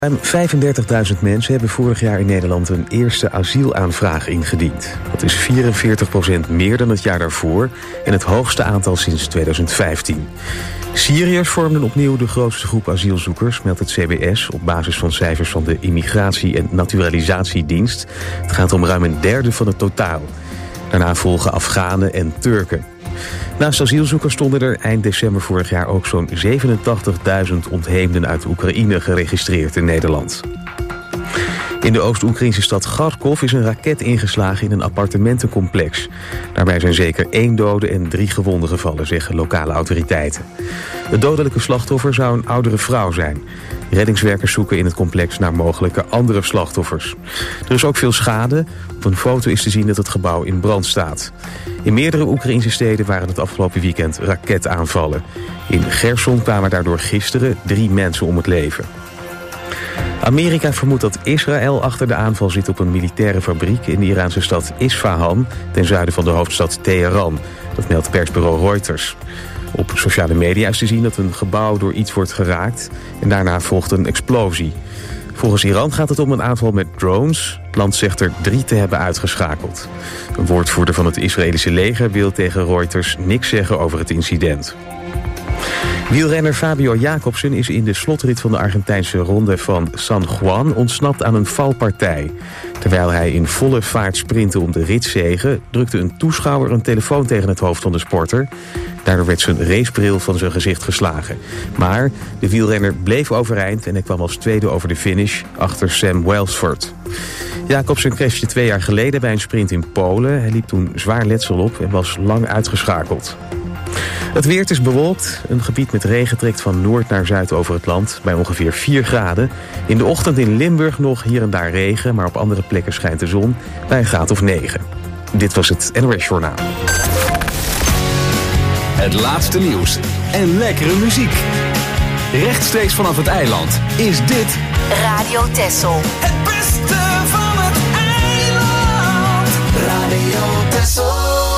Ruim 35.000 mensen hebben vorig jaar in Nederland een eerste asielaanvraag ingediend. Dat is 44% meer dan het jaar daarvoor en het hoogste aantal sinds 2015. Syriërs vormden opnieuw de grootste groep asielzoekers, meldt het CBS op basis van cijfers van de Immigratie- en Naturalisatiedienst. Het gaat om ruim een derde van het totaal. Daarna volgen Afghanen en Turken. Naast asielzoekers stonden er eind december vorig jaar ook zo'n 87.000 ontheemden uit Oekraïne geregistreerd in Nederland. In de Oost-Oekraïnse stad Kharkov is een raket ingeslagen in een appartementencomplex. Daarbij zijn zeker 1 dode en 3 gewonden gevallen, zeggen lokale autoriteiten. Het dodelijke slachtoffer zou een oudere vrouw zijn. Reddingswerkers zoeken in het complex naar mogelijke andere slachtoffers. Er is ook veel schade. Op een foto is te zien dat het gebouw in brand staat. In meerdere Oekraïnse steden waren het afgelopen weekend raketaanvallen. In Gerson kwamen daardoor gisteren 3 mensen om het leven. Amerika vermoedt dat Israël achter de aanval zit op een militaire fabriek in de Iraanse stad Isfahan, ten zuiden van de hoofdstad Teheran. Dat meldt persbureau Reuters. Op sociale media is te zien dat een gebouw door iets wordt geraakt en daarna volgt een explosie. Volgens Iran gaat het om een aanval met drones. Het land zegt er 3 te hebben uitgeschakeld. Een woordvoerder van het Israëlische leger wil tegen Reuters niks zeggen over het incident. Wielrenner Fabio Jacobsen is in de slotrit van de Argentijnse ronde van San Juan ontsnapt aan een valpartij. Terwijl hij in volle vaart sprintte om de ritzege, drukte een toeschouwer een telefoon tegen het hoofd van de sporter. Daardoor werd zijn racebril van zijn gezicht geslagen. Maar de wielrenner bleef overeind en hij kwam als tweede over de finish achter Sam Welsford. Jacobsen crashte 2 jaar geleden bij een sprint in Polen. Hij liep toen zwaar letsel op en was lang uitgeschakeld. Het weer is bewolkt. Een gebied met regen trekt van noord naar zuid over het land bij ongeveer 4 graden. In de ochtend in Limburg nog hier en daar regen, maar op andere plekken schijnt de zon bij een graad of 9. Dit was het NOS Journaal. Het laatste nieuws en lekkere muziek. Rechtstreeks vanaf het eiland is dit Radio Texel. Het beste van het eiland. Radio Texel.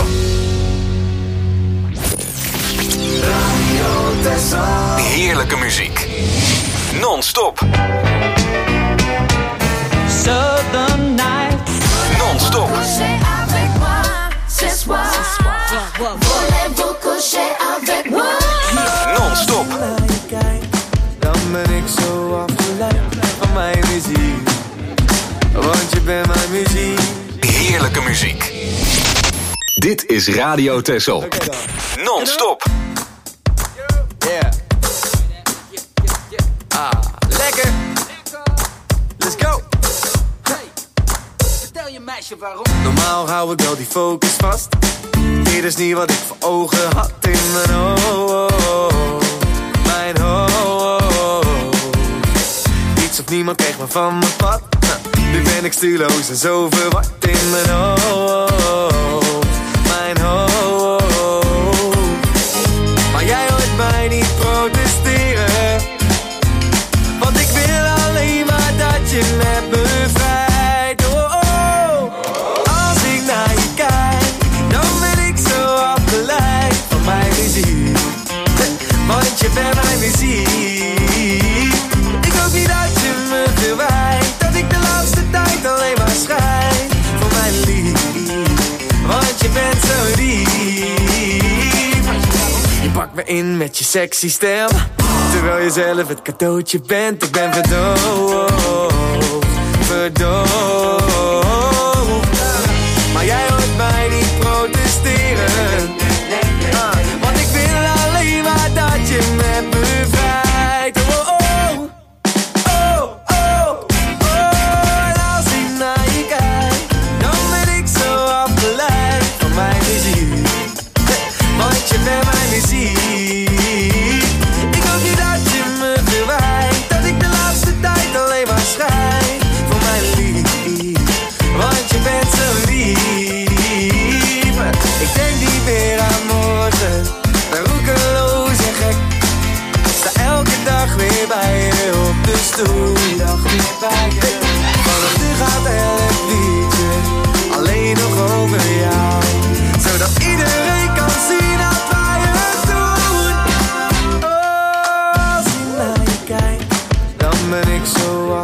Radio Texel. heerlijke muziek. Non-stop. Southern Nights. Non-stop. Non-stop. Dan ben ik zo afgeleid van mijn muziek. Want je bent mijn muziek. Heerlijke muziek. Dit is Radio Texel. Non-stop. Yeah. Lekker. Let's go. Vertel je meisje waarom. Normaal hou ik wel die focus vast. Dit is niet wat ik voor ogen had in mijn hoofd. Mijn hoofd. Niets of niemand kreeg me van mijn pad. Nu ben ik stuurloos en zo verward in mijn hoofd. Mijn hoofd. Maar jij hoort mij niet protesteren. Want ik wil alleen maar dat je met me vrijt. Oh, oh. Als ik naar je kijk, dan ben ik zo afgeleid van mijn muziek. Want je bent mijn muziek. Ik hoop niet dat je me verwijt, dat ik de laatste tijd alleen maar schijn voor mijn lief. Want je bent zo lief. Je pakt me in met je sexy stem, terwijl je zelf het cadeautje bent. Ik ben verdoofd, verdoofd. Maar jij hoort mij niet protesteren. Want ik wil alleen maar dat je met me vrijt. Oh, oh, oh, oh, oh. En als ik naar je kijk, dan ben ik zo afgeleid van mijn muziek. Want je bent mijn muziek. Ik hoop niet dat je me verwijt, dat ik de laatste tijd alleen maar schijn voor mijn lief. Want je bent zo lief. Ik denk niet meer aan morgen, ben roekeloos en gek. Sta elke dag weer bij je op de stoel. Vanaf nu gaat elk liedje alleen nog over jou, zodat iedereen kan zien dat wij het doen. Oh, als ik naar je kijk, dan ben ik zo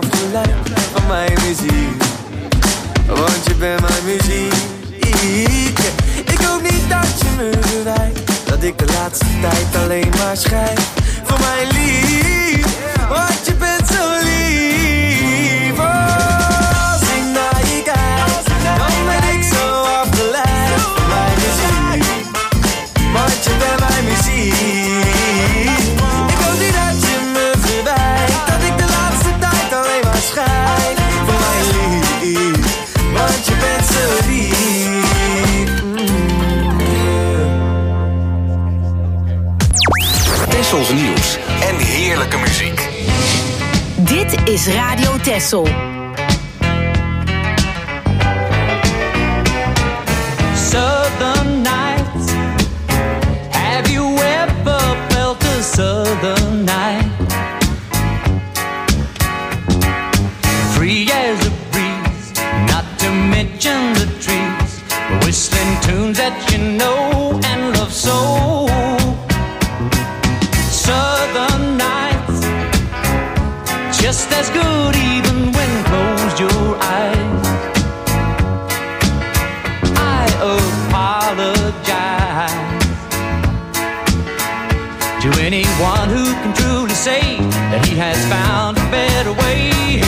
muziek. Want je bent mijn muziek. Ik hoop niet dat je me verwijt dat ik de laatste tijd alleen maar schrijf voor mijn lief. Want je bent zo lief. Als ik naar je kijk, dan ben ik zo afgeleid van mijn muziek. Want je bent mijn muziek. Ik hoop niet dat je me verwijt dat ik de laatste tijd alleen maar schrijf voor mijn lief. Want je bent zo lief. Tessels nieuws en heerlijke muziek. Dit is Radio Tessel. Southern nights. Have you ever felt a southern night? Free as a breeze, not to mention the trees, whistling tunes that you know and love so. Southern nights, just as good even when closed your eyes. I apologize to anyone who can truly say that he has found a better way.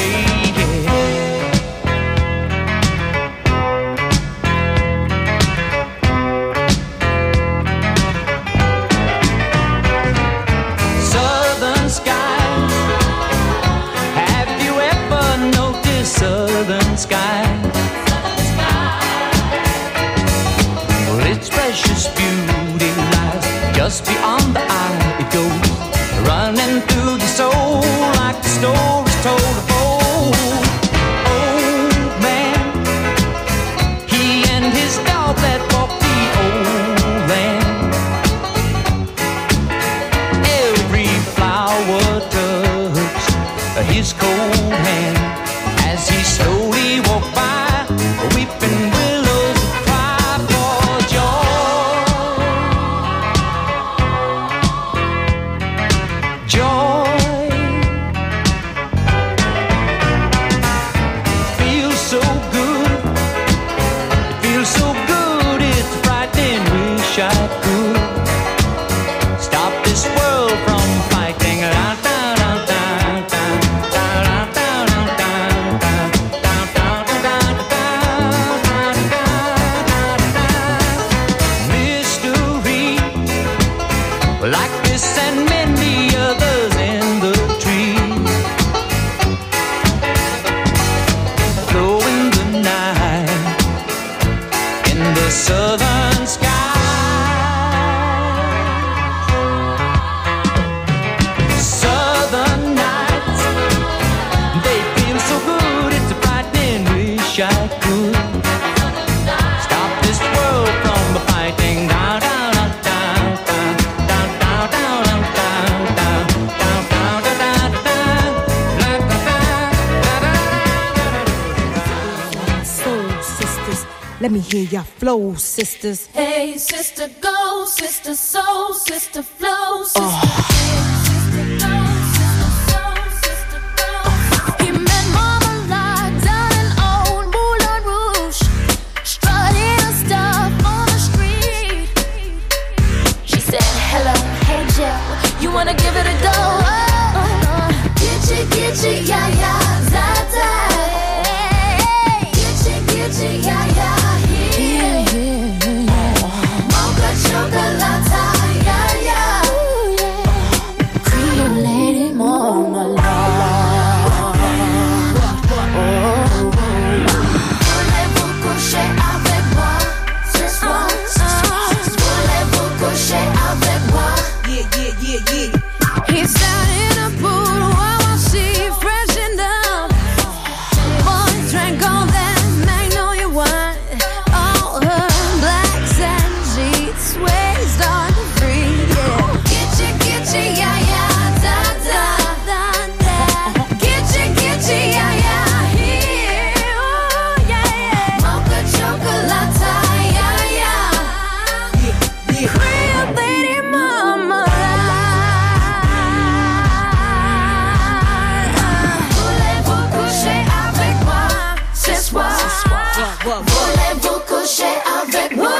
Southern skies, have you ever noticed southern skies? Well, its precious beauty lies just beyond the eye. It goes running through your soul like the stories told of old. Old man, he and his dog that walked the old land. Every flower touched his cold hand as he slowly walked by, weeping willows cry for joy. Joy feels so good. It feels so good. It's frightening. Wish I could stop this world from fighting. Mystery like this and many others in the trees, glow in the night in the southern sky. Southern nights, they feel so good. It's a frightening. Wish I could stop this world from fighting. Down, down, down, down, down, down, down, down, down, down, down, down, down. Soul sisters, let me hear your flow, sisters. Hey, sister, go, sister, soul, sister, flow, sister. Hey, sister, go, sister, soul, sister, flow. He met Marmalade down in old Moulin Rouge, strutting her stuff on the street. She said, hello, hey, Jill, you wanna give it a go? Get you, yeah, yeah, za-za. Get you, yeah, yeah, here. Mocha chocolate, yeah, yeah. Voulez-vous coucher avec moi?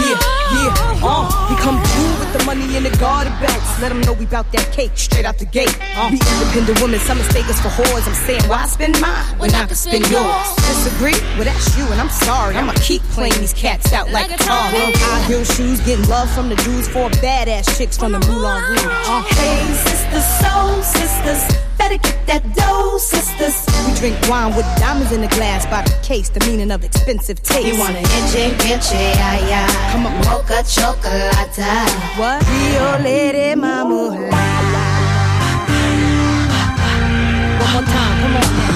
We come through with the money in the garden belts. Let them know we bout that cake straight out the gate. We independent women, some mistake us for whores. I'm saying, why spend mine when I can spend yours? Disagree? Well, that's you, and I'm sorry. I'ma keep playing these cats out like a tar. High heel shoes, getting love from the dudes, 4 badass chicks from the Moulin Rouge. Hey, sisters, soul sisters, better get that dough, sisters. We drink wine with diamonds in the glass by the case, the meaning of expensive taste. You want an inche, yeah. Come on, Mocha chocolate. what? Rio Lady Mama. One more time, come on now.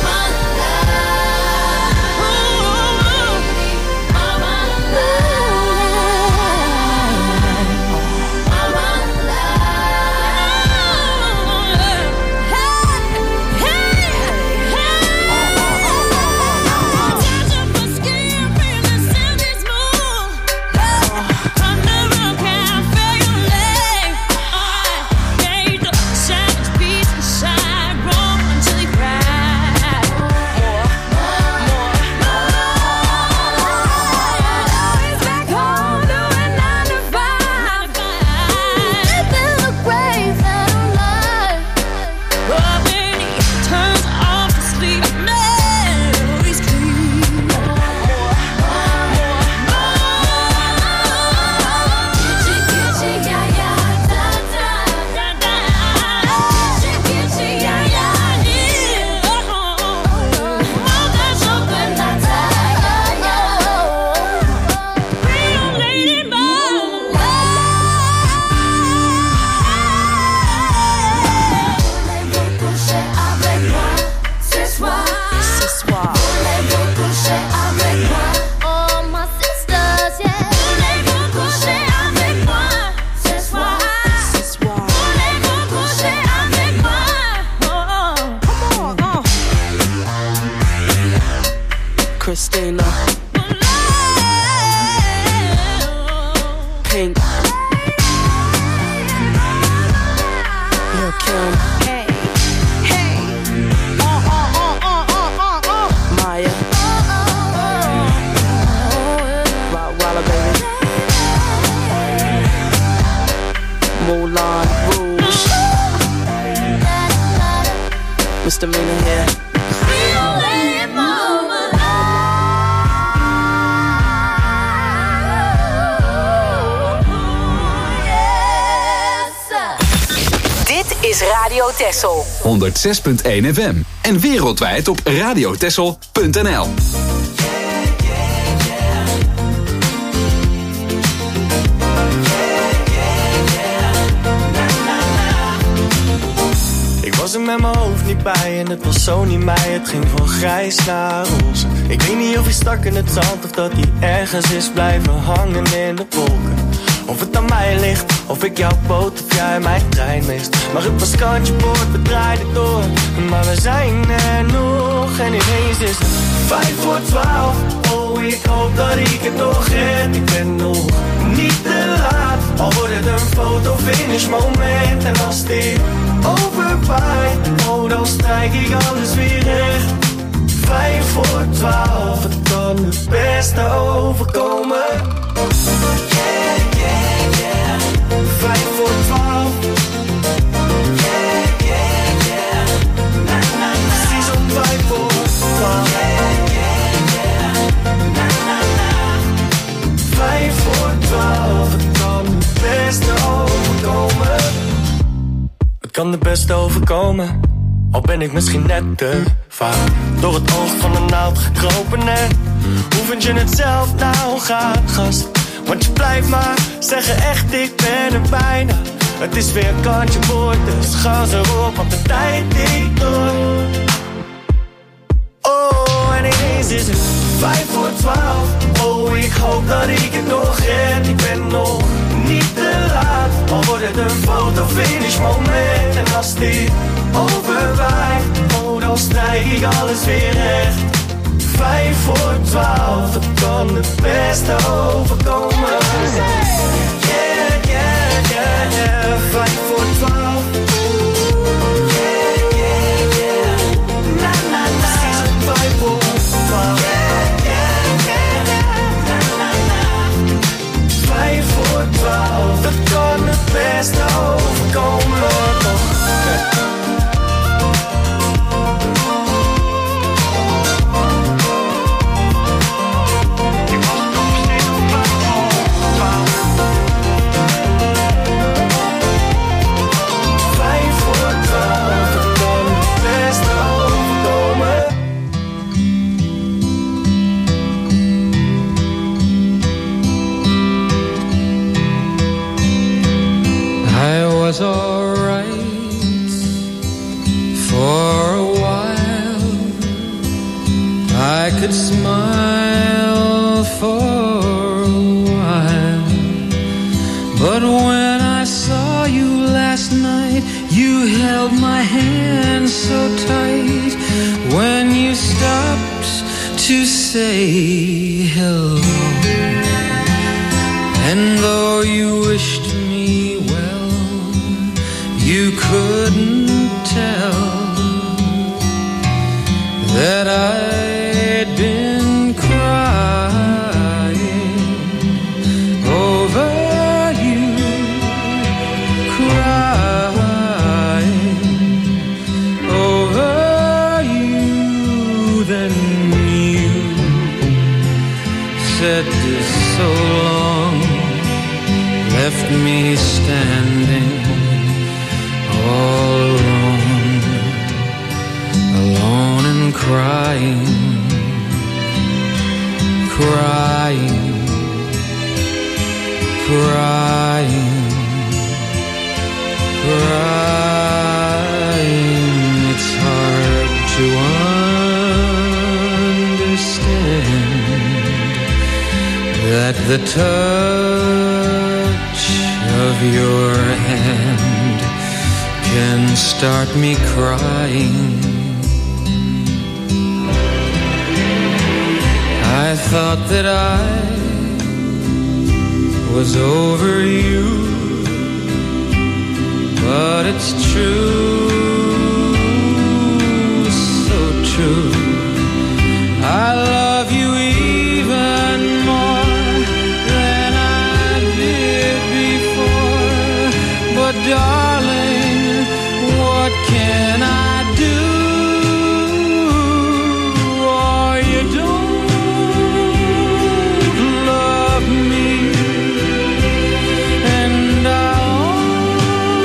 Christina, Pink, Lil' Kim, Maya, Rottweiler baby, Moulin Rouge, Misdemeanor here. Is Radio Texel 106.1 FM en wereldwijd op radiotexel.nl. Ik was er met mijn hoofd niet bij en het was zo niet mij. Het ging van grijs naar roze. Ik weet niet of hij stak in het zand of dat hij ergens is blijven hangen in de wolken. Of het aan mij ligt, of ik jouw boot of jij mijn trein mist. Maar het was kantje boord, we draaiden door. Maar we zijn er nog en ineens is het 11:55. Oh, ik hoop dat ik het nog red. Ik ben nog niet te laat. Al wordt het een fotofinish moment. En als dit overwaait, oh dan strijk ik alles weer recht. 11:55, het kan het beste overkomen. 11:55. Precies om 11:55. 11:55. Het kan het beste overkomen. Het kan het beste overkomen. Al ben ik misschien net te vaak door het oog van een naald gekropen. En hoe vind je het zelf nou, gast? Want je blijft maar zeggen echt, ik ben er bijna. Het is weer kantje boord, dus gas erop, want de tijd tikt door. Oh, en ineens is het 11:55. Oh, ik hoop dat ik het nog red. Ik ben nog niet te laat. Al wordt het een fotofinish moment. En als dit overwaait, oh, dan strijk ik alles weer recht. 11:55, het kan het beste overkomen. Yeah, yeah, yeah, yeah. 11:55. Yeah, yeah, yeah. Na, na, na. Precies om 11:55. Yeah, yeah, I could smile for a while, but when I saw you last night, you held my hand so tight. When you stopped to say hello, and though you wished me well, you couldn't tell that I'd been crying over you, crying over you. Then you said this so long, left me standing all alone, alone and crying, crying, crying, crying. It's hard to understand that the touch of your hand can start me crying. I thought that I was over you, but it's true, so true. I love you even more than I did before, but darling, what can I do? Oh, you don't love me, and I'll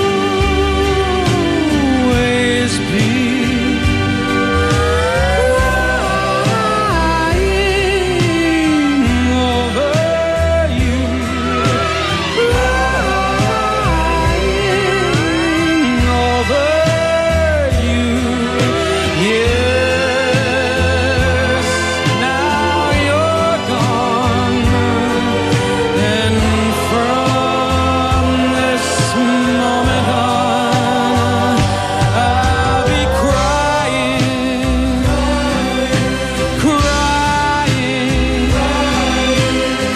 always be crying over you, crying over you. Yes, now you're gone, and from this moment on, I'll be crying, crying, crying,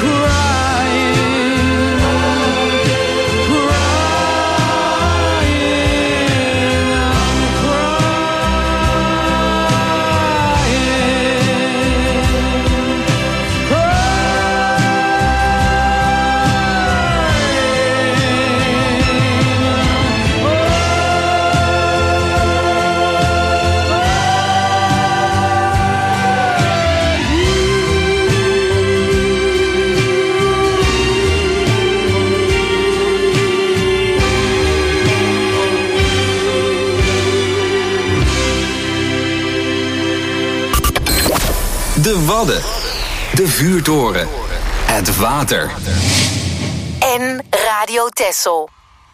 De Wadden, de vuurtoren, het water. En Radio Texel.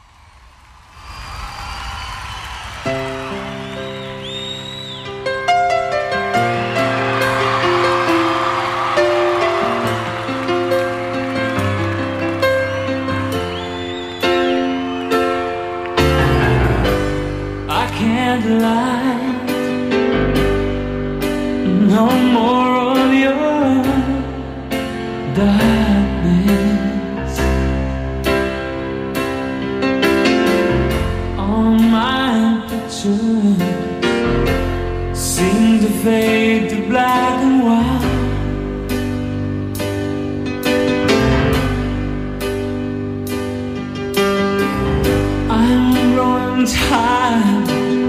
I can't lie, no more of your darkness. All my pictures seem to fade to black and white. I'm growing tired,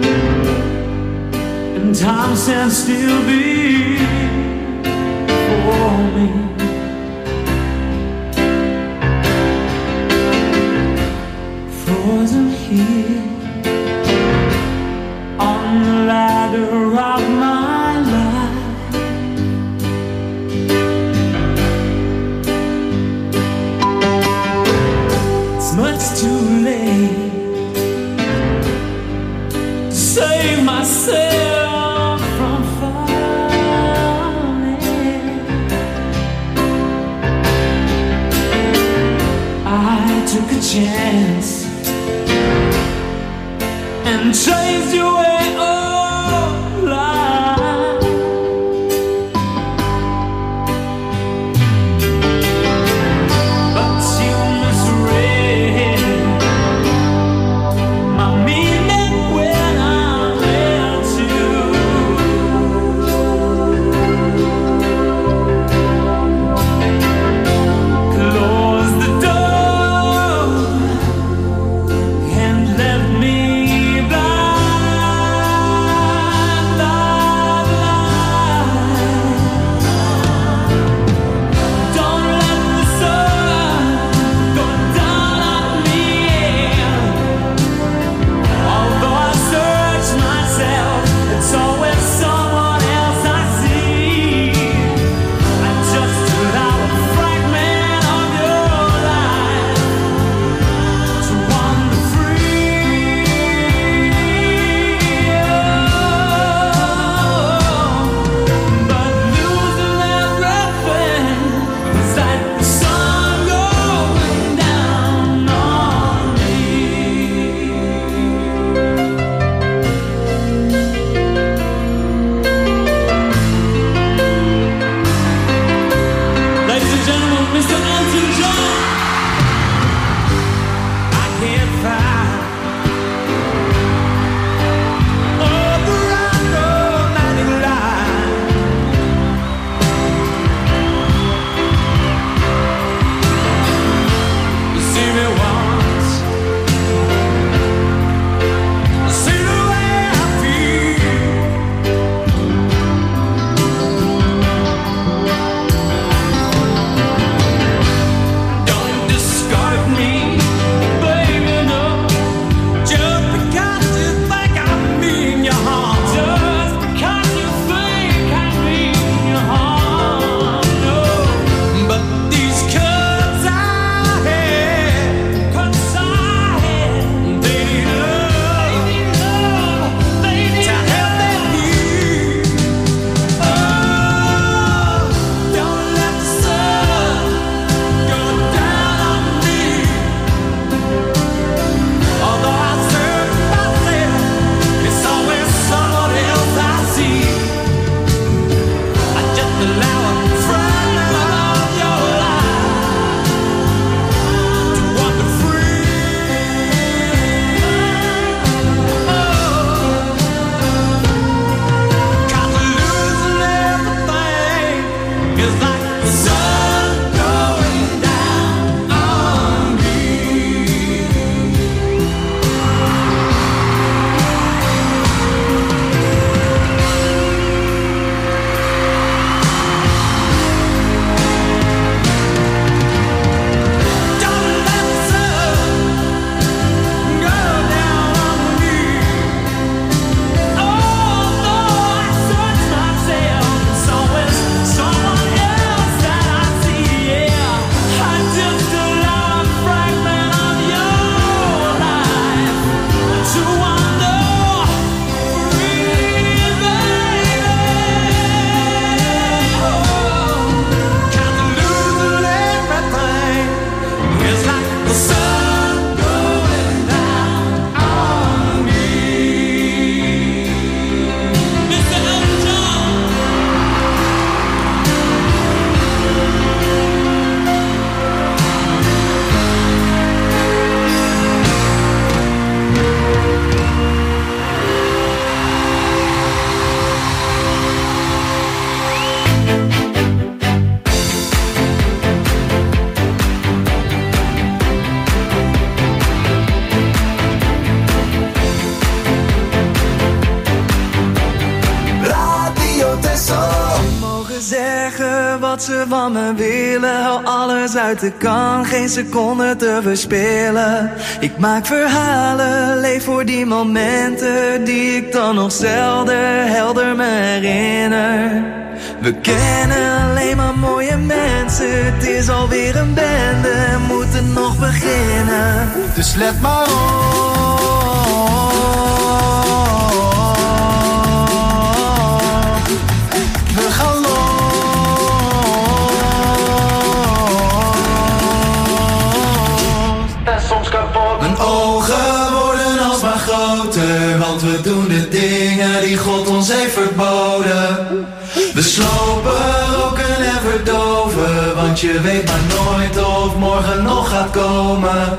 and time stands still before me. Frozen here on the ladder of my life. It's much too late to save myself from falling. chased you away all life. But you misread my meaning when I left you. Close the door and left me blind, blind, blind. Don't let the sun go down on me. Although I search myself, it's always someone else I see. I just allow a fragment of your life to wander free. But losing everything is like the sun going down on me. Ladies and gentlemen, Mr. Elton John. I can't find the right romantic line. You see me once, see the way I feel. Don't discard me, baby, no. Just because you think I mean you harm. Just because you think I mean you harm, no. But these cuts I had, they need love, they need to help them heal. Oh, don't let the sun go down on me. Although I search myself, it's always someone else I see. I just allow a fragment of your life to wander free. Cause losing everything is like the sun going down on me. Don't let the sun go down on me. Although I search myself, it's always someone else that I see. Yeah, I just allow a fragment of your life to wander free, baby. Cause losing everything is like the sun going down on me. Mr. Elton John. Radio Tesso. Mogen zeggen wat ze van me willen. Hou alles uit de kan, geen seconde te verspillen. Ik maak verhalen, leef voor die momenten die ik dan nog zelden helder me herinner. We kennen alleen maar mooie mensen. Het is alweer een bende, moeten nog beginnen. Dus let maar op. We gaan los. En soms kapot. Mijn ogen worden alsmaar groter. doen de dingen die God ons heeft verboden. We slopen, roken en verdoven, want je weet maar nooit of morgen nog gaat komen.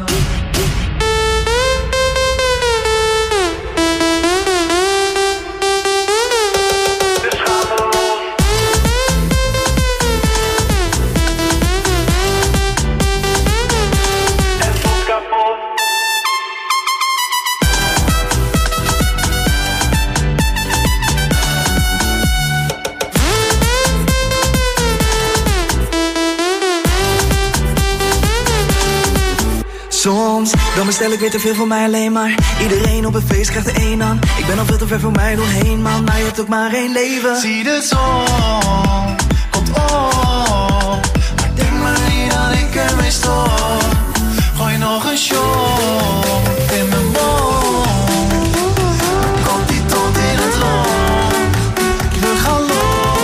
Soms, dan bestel ik weer te veel voor mij alleen maar. Iedereen op een feest krijgt er één aan. Ik ben al veel te ver voor mij doorheen, man. Maar je hebt ook maar één leven. Zie de zon, komt op. Maar denk maar niet dat ik ermee stop. Gooi nog een shot in mijn mond. Komt die tot in het rond. We gaan los.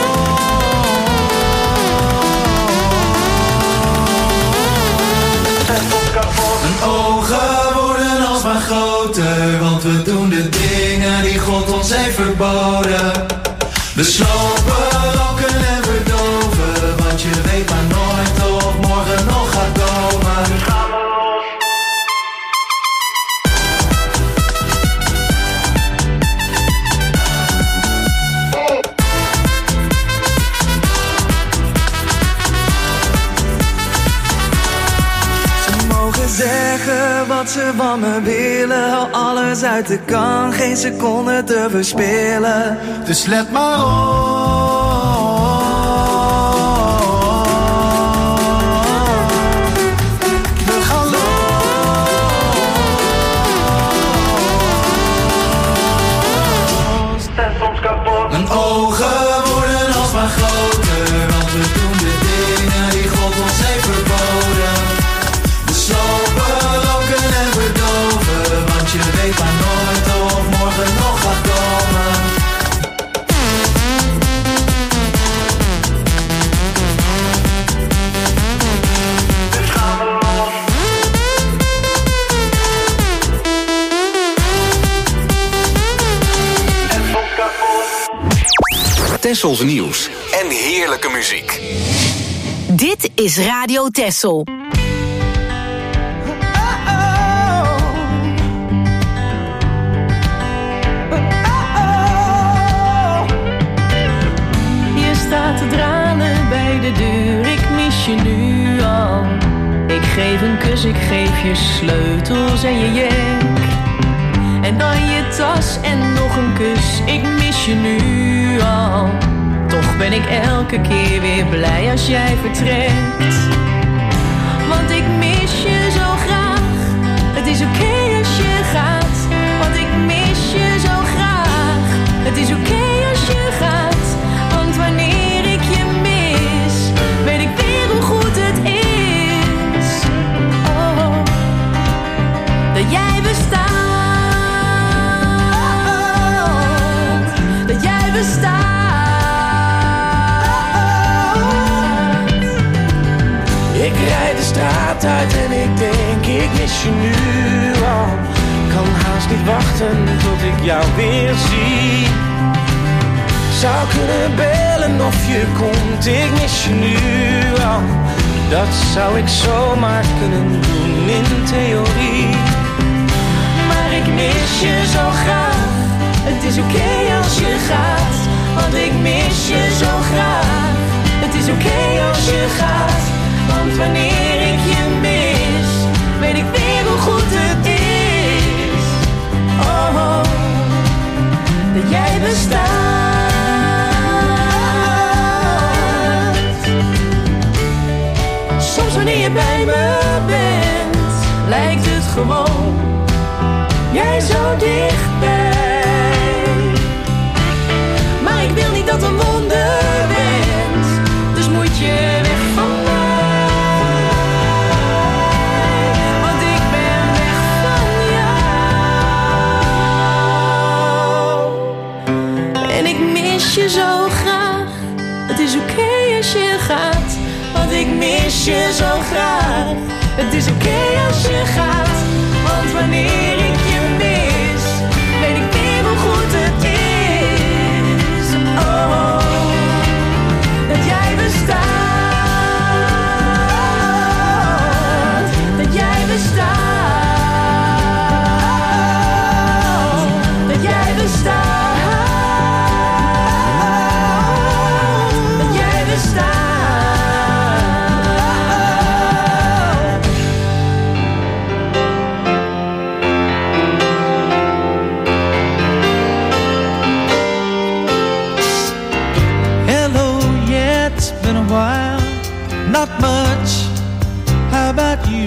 Mijn ogen worden alsmaar groter, want we doen de dingen die God ons heeft verboden. We slopen, roken en verdoven, want je weet maar nooit of morgen nog gaat komen. Nu gaan we los. Zeggen wat ze van me willen, hou alles uit de kan, geen seconde te verspillen. Dus let maar op. We gaan los. En soms kapot. Mijn ogen worden alsmaar groter, want we doen de dingen die God ons heeft verboden. Slopen, roken en verdoven, want je weet maar nooit of morgen nog gaat komen. Dus gaan we los. En soms kapot. Tessels nieuws en heerlijke muziek. Dit is Radio Tessel. Staat te dralen bij de deur, ik mis je nu al. Ik geef een kus, ik geef je sleutels en je jek. En dan je tas en nog een kus, ik mis je nu al. Toch ben ik elke keer weer blij als jij vertrekt. Want ik mis je zo graag, het is oké als je gaat. Want ik mis je zo graag, het is oké als je gaat. Want wanneer ik je mis, weet ik weer hoe goed het is. Oh, dat jij bestaat. Dat jij bestaat. Ik rijd de straat uit en ik denk, ik mis je nu al. Kan haast niet wachten tot ik jou weer zie. Zou kunnen bellen of je komt, ik mis je nu al. Dat zou ik zomaar kunnen doen in theorie. Maar ik mis je zo graag, het is oké als je gaat. Want ik mis je zo graag, het is oké als je gaat. Want wanneer ik je mis, weet ik weer hoe goed het is. Oh, dat jij bestaat. Soms wanneer je bij me bent, lijkt het gewoon jij zo dichtbij. Maar ik wil niet dat een wonder bent, dus moet je weg van mij. Want ik ben weg van jou. En ik mis je zo graag, het is oké als je gaat. Want ik mis je zo graag, het is oké als je gaat. Want wanneer ik je mis, weet ik weer hoe goed in a while. Not much. How about you?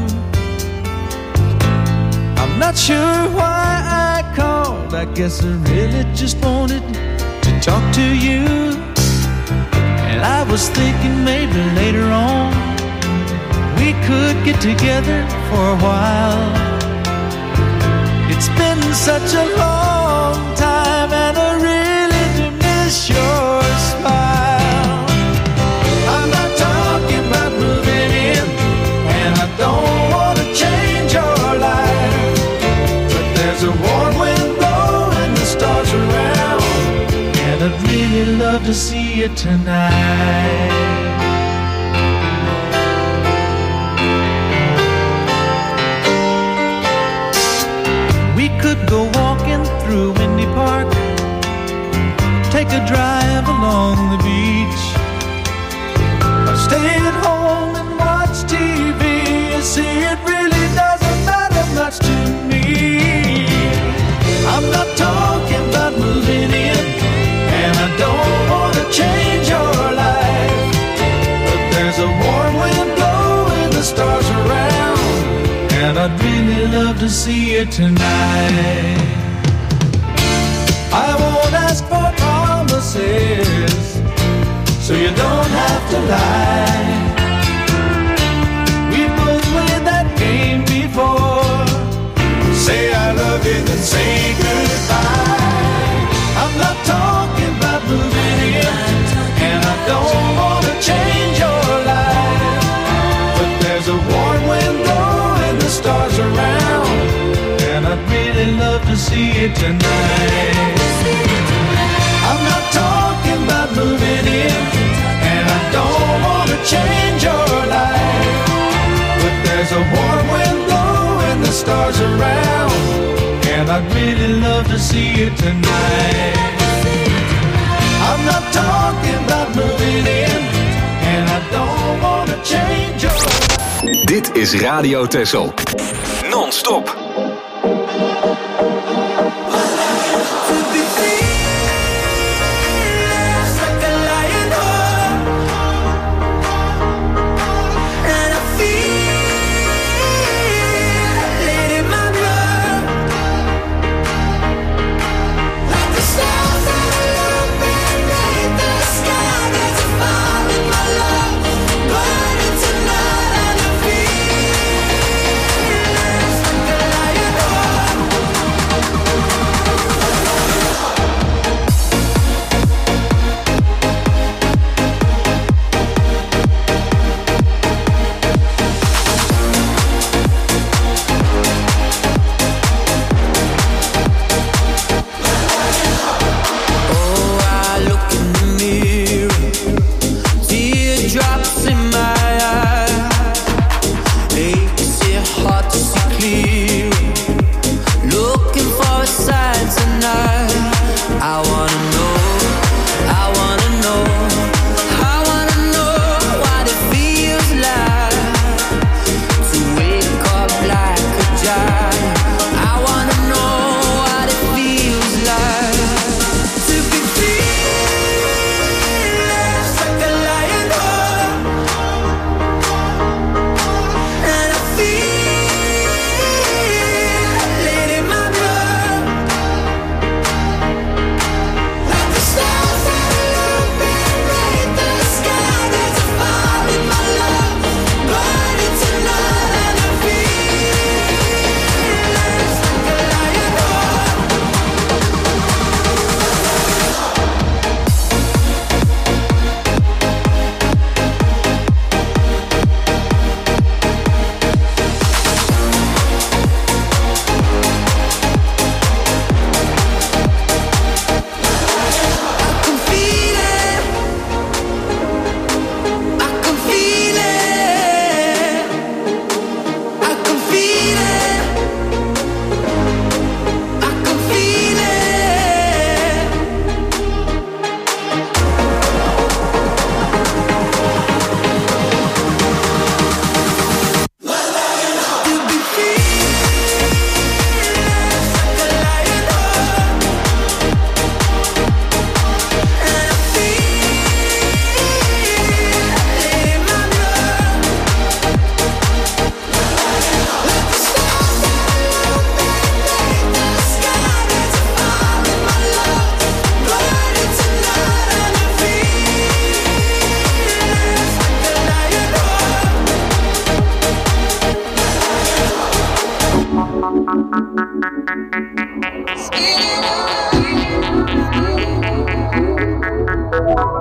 I'm not sure why I called. I guess I really just wanted to talk to you. And I was thinking maybe later on we could get together for a while. It's been such a long time and I really do miss your smile. I'm not talking about moving in, and I don't want to change your life, but there's a warm wind blowing the stars around, and I'd really love to see you tonight. We could go walking through Windy Park, take a drive along the beach, or stay at home and watch TV. You see, it really doesn't matter much to me. I'm not talking about moving in, and I don't want to change your life, but there's a warm wind blowing the stars around, and I'd really love to see you tonight. I won't ask for promises, so you don't have to lie. We both played that game before. Say I love you, then say goodbye. I'm not talking about moving in, and I don't want to change your life, but there's a warm wind blowing the stars around, and I'd really love to see you tonight. I'm not talking about moving in, and I don't want to change your life, but there's a warm wind blowing the stars around, and I'd really love to see you tonight. I'm not talking about moving in, and I don't want to change your life. Dit is Radio Texel. Non-stop. Burning tonight and I feel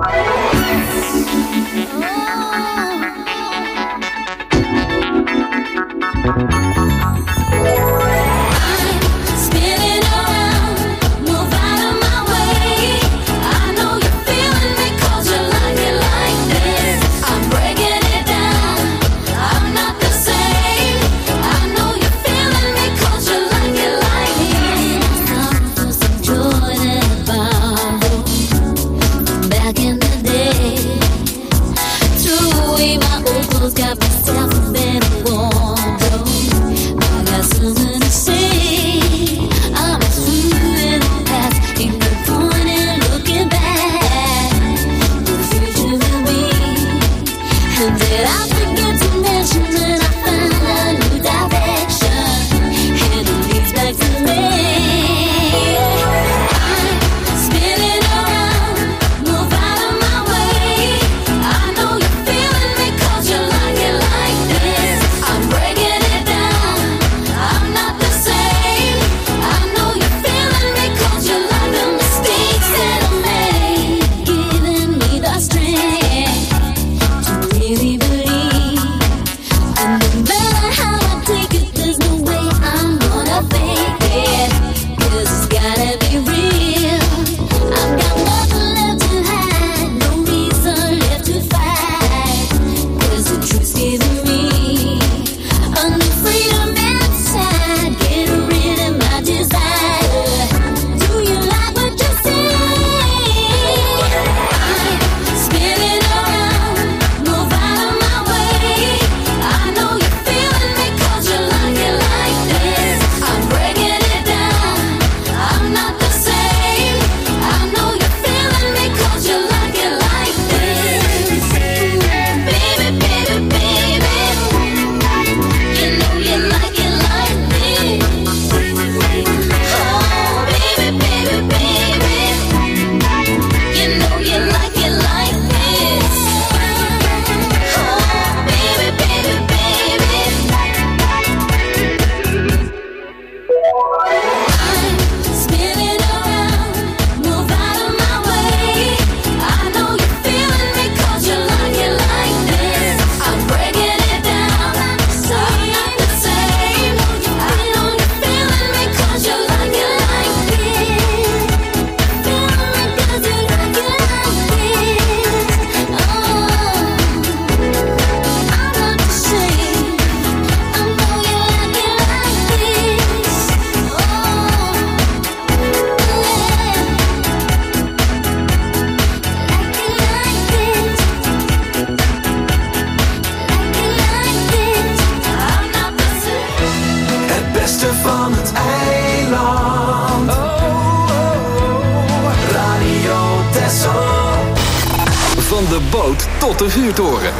Van de boot tot de vuurtoren.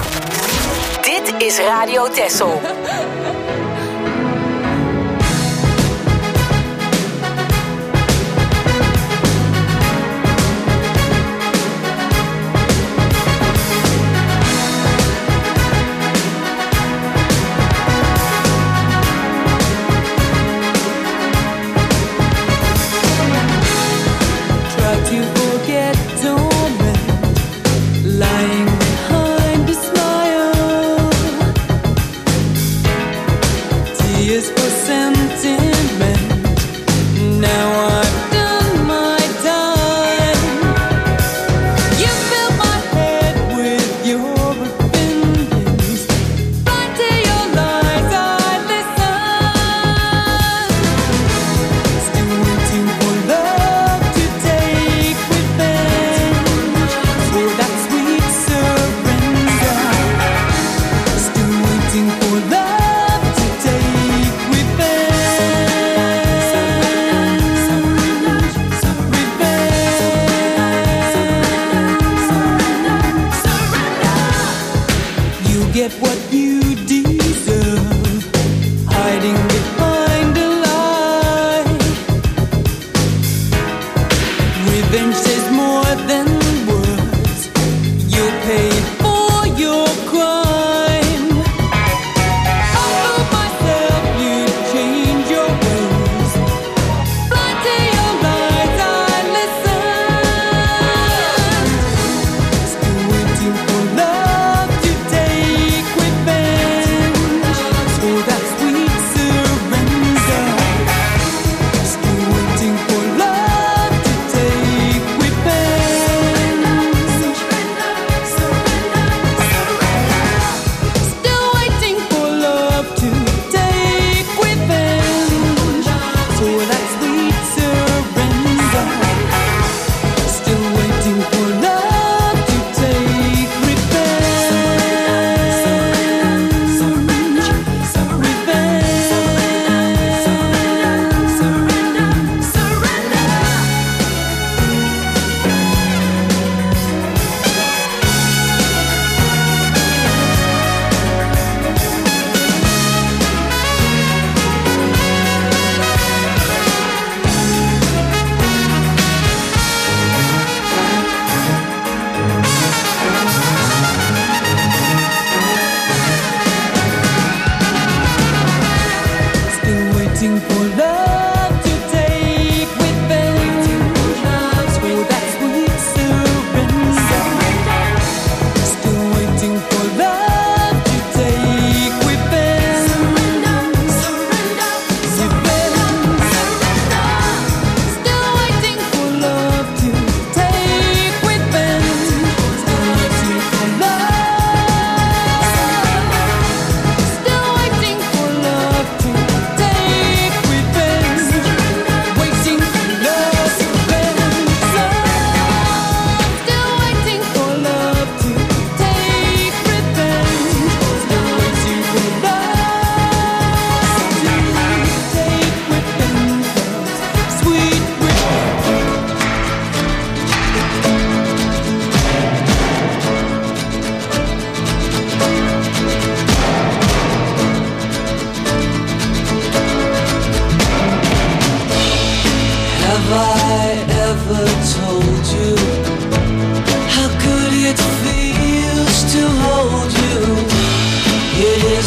Dit is Radio Texel.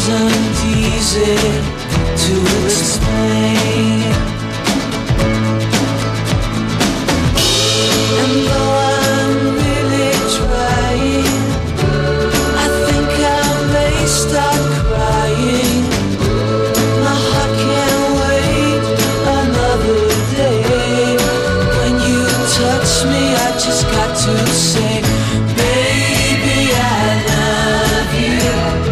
isn't easy to explain. And though I'm really trying, I think I may start crying. My heart can't wait another day. When you touch me, I just got to say, baby, I love you.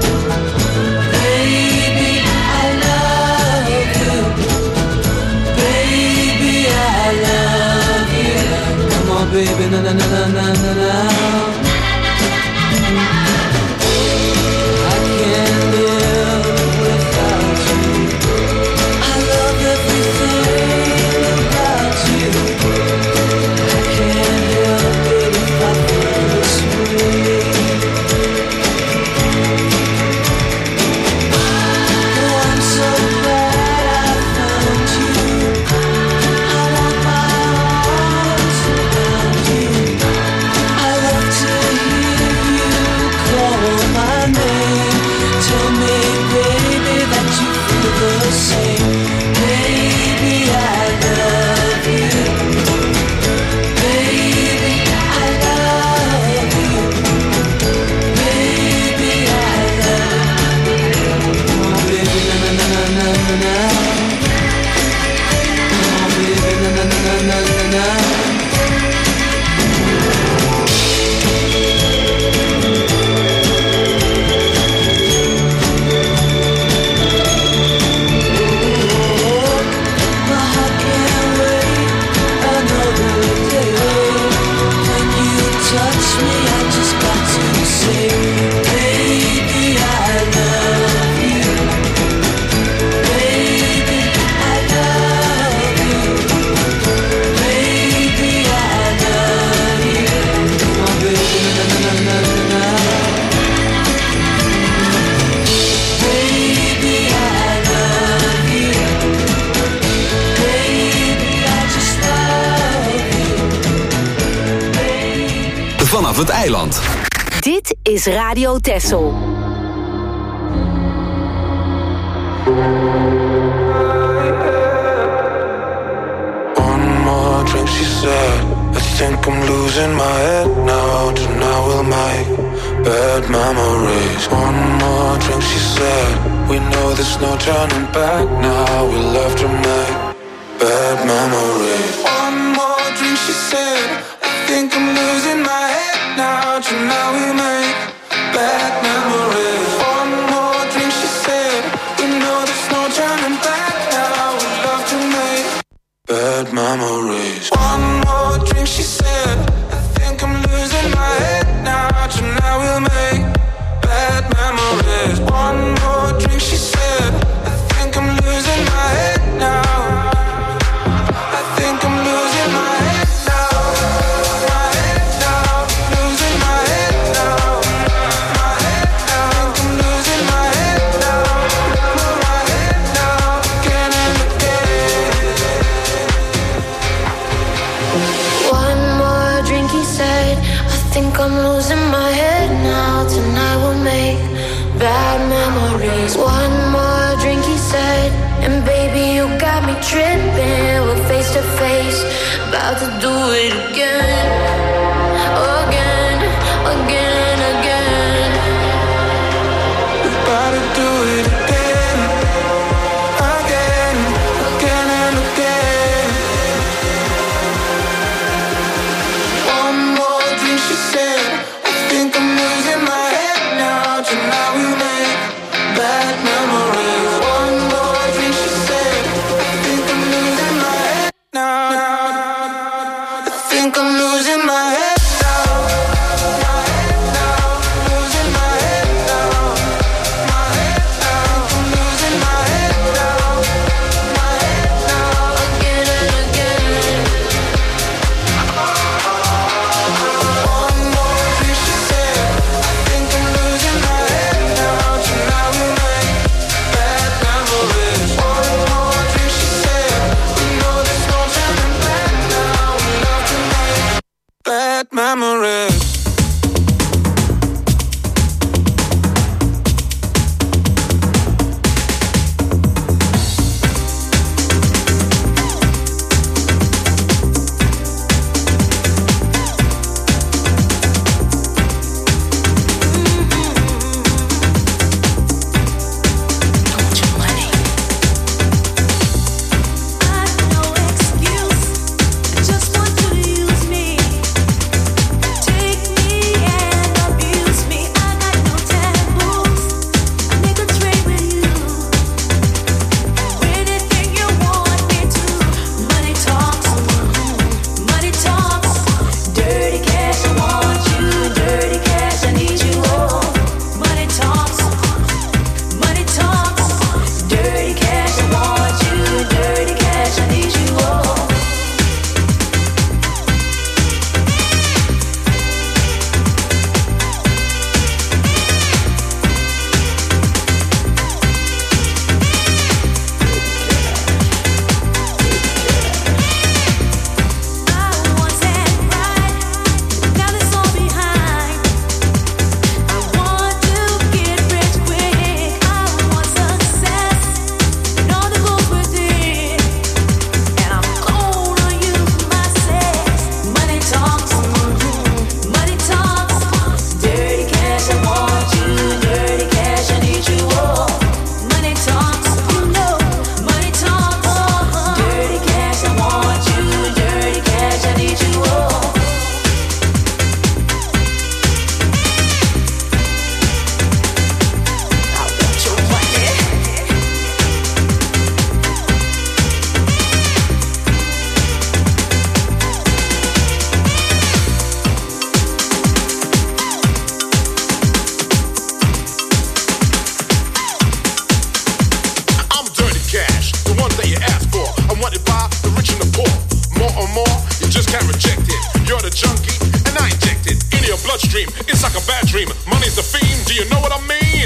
Baby, I love you. Baby, I love you. Come on, baby, na na na na na na na. I can't live without you. I love everything about you. I can't help it if I feel this way. Oh, I'm so glad I found you. I want my arms around you. I love to hear you call my name. Tell me, baby, that you feel the same. Baby, I love you. Baby, I love you. Baby, I love you. Come on, baby, na na na na na na na. Come on, baby, na na na na na na na. My heart can't wait another day. When you touch me, I just got to say, baby, I love you. Baby, I love you. Baby, I love you. Come on, baby, na na na na na na. Baby, I love you. Baby, I just love you. Vanaf het eiland. Dit is Radio Texel. One more drink, she said. I think I'm losing my head now. Tonight we'll make bad memories. One more drink, she said. We know there's no turning back now. We love to make bad memories. One more drink, she said. I think I'm losing my head now. Tonight we'll make bad memories. One more drink, she said. We know there's no turning back now. We love to make bad memories. One more drink, she said. I think I'm losing my head now. Tonight we'll make bad memories. One more drink, she said. I think I'm losing my head now. I think I'm losing my head now. My head now. Losing my head now. My head now. I think I'm losing my head now. My head now. Again and again. One more drink, he said. I think I'm losing my head now. Tonight we'll make bad memories. One more drink, he said. And baby, you got me tripping. We're face to face, about to do it again. Again, again, again. We're about to do it again. Again, again and again. One more drink, she said. I think I'm losing my head now. Tonight we make bad memories. One more drink, she said. I think I'm losing my head now. I think dream. It's like a bad dream. Money's the fiend. Do you know what I mean?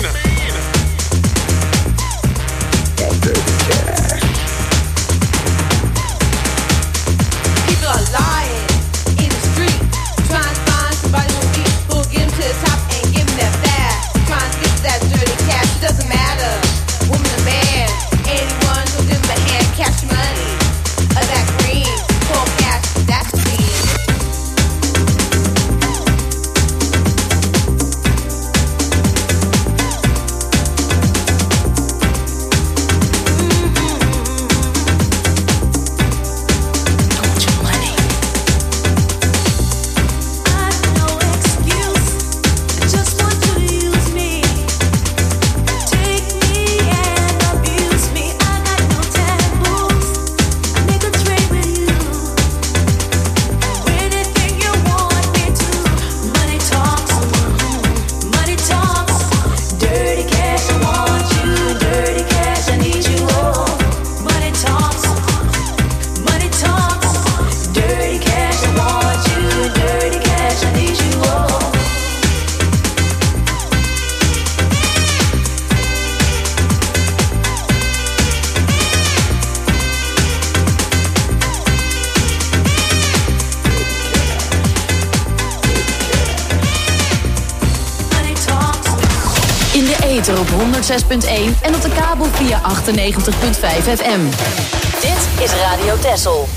People are lying in the street, trying to find somebody who'll get them to the top and give them that fast. Trying to get to that dirty cash. It doesn't matter, woman or man, anyone who'll give them a hand. Cash money, or that green, cold cash. That's the thing. Op 106.1 en op de kabel via 98.5 FM. Dit is Radio Texel.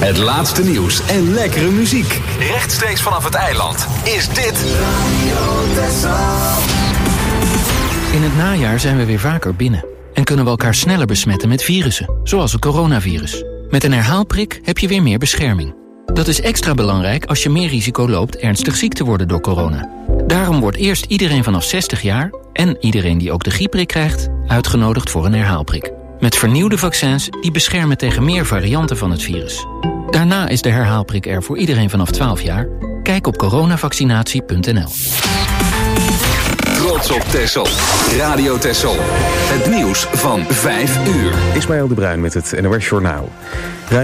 Het laatste nieuws en lekkere muziek. Rechtstreeks vanaf het eiland is dit In het najaar zijn we weer vaker binnen. En kunnen we elkaar sneller besmetten met virussen, zoals het coronavirus. Met een herhaalprik heb je weer meer bescherming. Dat is extra belangrijk als je meer risico loopt ernstig ziek te worden door corona. Daarom wordt eerst iedereen vanaf 60 jaar... en iedereen die ook de griepprik krijgt, uitgenodigd voor een herhaalprik. Met vernieuwde vaccins die beschermen tegen meer varianten van het virus. Daarna is de herhaalprik er voor iedereen vanaf 12 jaar. Kijk op coronavaccinatie.nl. Trots op Texel. Radio Texel. Het nieuws van 5 uur. Ismaël de Bruin met het NOS Journaal.